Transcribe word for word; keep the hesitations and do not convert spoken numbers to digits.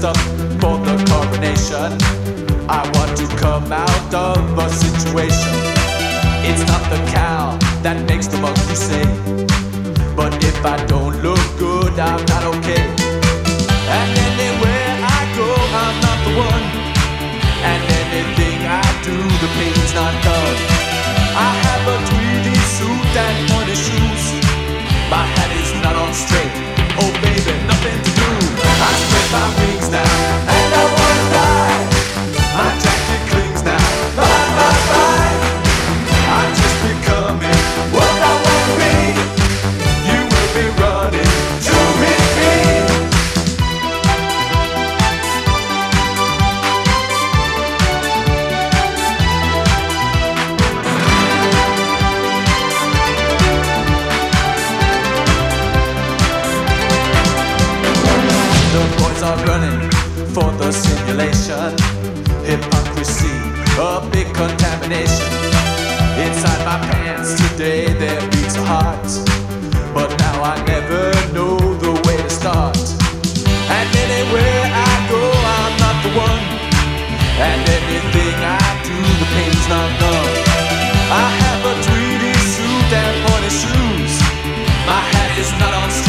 up for the coronation. I want to come out of a situation. It's not the cow that makes the monkey say, but if I don't look good, I'm not okay. And anywhere I go, I'm not the one. And anything I do, the pain's not done. I have a tweedy suit and pointy shoes. My hat is not on straight. Oh baby, nothing to do. I spread my wings now, and I wanna fly. My jacket clings now, bye bye bye. I'm just becoming what I want to be. You will be running to meet me. The boys are running for the simulation. Hypocrisy, a big contamination. Inside my pants today there beats a heart, but now I never know the way to start. And anywhere I go, I'm not the one. And anything I do, the pain's not done. I have a tweedy suit and pointy shoes. My hat is not on straight.